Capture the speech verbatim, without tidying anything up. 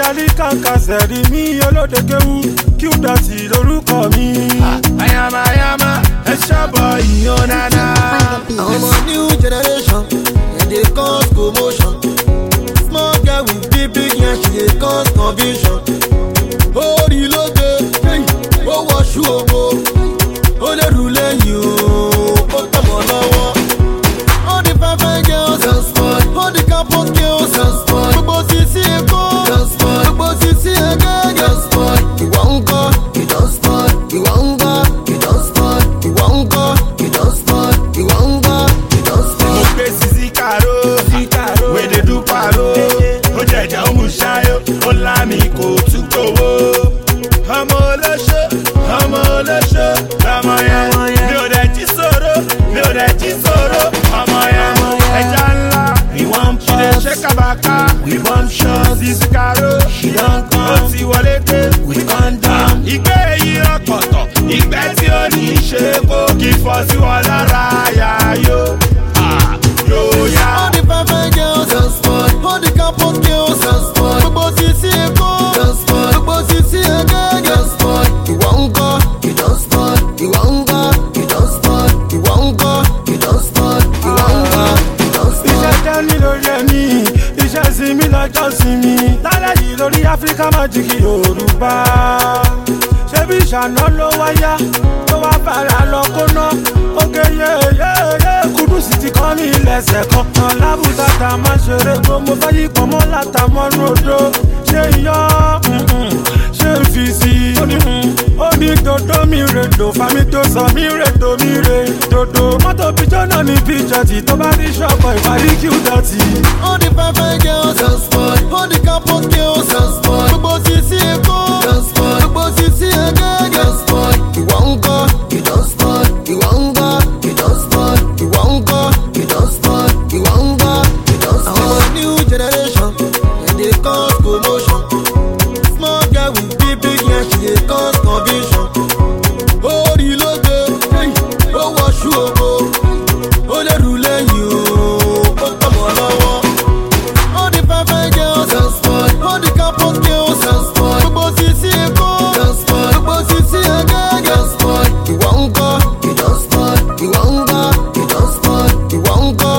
alikaka sẹ̀rí mi olóde kéwú kí ó dọ̀tí lórúkọ mi. ayama ayama ẹ ṣàbọ̀ ìyàn nana. I'm a new generation and they cause commotion. Small girl with big big yeah, she dey cause confusion. Oh reloaded, oh wash you omo, oh le rule you, oh tomo lọ́wọ́. All the fine girls and sport, all the campus girls and sport. Gbogbo sisi Èkó and sport, gbogbo sisi Agege and sport. Ìwọ ń kọ́, you don sport. Ìwọ ń gbọ́, you don sport. Ìwọ ń kọ́, you don sport. Ìwọ ń gbọ́, you don sport. mo gbé sisi karo wey dey do paro ó jẹjà ó mú ṣáyó ó lámì kò tún gbowó. ọmọ olóṣó ọmọ olóṣó lọmọ yẹn mi ò dẹ̀ jí sòrò mi ò dẹ̀ jí sòrò ọmọ yẹn ẹja ńlá ìwọ̀n pọ̀ ṣe ṣe kábàká ìwọ̀n ṣọ́ sisi karo ó ti wọlé dé with condom. ìgbé èyí ọ̀pọ̀tọ̀ ìgbẹ́ tí ó ní í ṣe kó kí fọ́ sí wọn lára yáyó. All the fine girls and sport, all the campus girls and sport. Gbogbo sisi Èkó and sport, gbogbo sisi Agege and sport. Ìwọ ń kọ́, you don sport. Ìwọ ń gbọ́, you don sport. Ìwọ ń kọ́, you don sport. Ìwọ ń gbọ́, you don sport. Iṣẹ́ jẹ́ ní lórí ẹ̀mí, iṣẹ́ sinmi lọ́jọ́ sinmi. Lálẹ́ yìí lórí Áfíríkà Magic Yorùbá. Ṣebí ìṣáná ló wáyá, ló wá fara lọ kóná. Oge yeyeye Kúdùsì ti kọ́ ní ilẹ̀ṣẹ̀ kan. Kan lábùtàtà máa ṣeré gbogbo fẹ́ yí pọ̀ mọ́ látàmọ́nú odò. Ṣé iyán ṣé ń fi sí i? Ó ní ó ní dodo mi rèdò fami tó sọ mi rèdò mi rè dodo. Mọ́tò bíjọ́ náà ní bíjọ́tì tó bá rí ṣọ́kọ̀ ìparí kí ó dọ̀tí. All the fine girls and sport, all the campus girls and sport. Gbogbo sisi Èkó and sport, gbogbo sisi Agege and sport. Ìwọ ń kọ́, you don sport. Ìwọ ń gbọ́, you don sport. Ìwọ ń kọ́, you don sport. Ìwọ ń gbọ́, you don sport. I'm a new generation and they cause commotion. Small girl with big big yeah, she dey cause confusion. Oh reloaded, oh wash you omo, oh le rule you, oh tomo lọ́wọ́. All the fine girls and sport, all the campus girls and sport. Gbogbo sisi Èkó and sport, gbogbo sisi Agege and sport. Ìwọ ń kọ́, you don sport. Ìwọ ń gbọ́, you don sport. Ìwọ ń kọ́,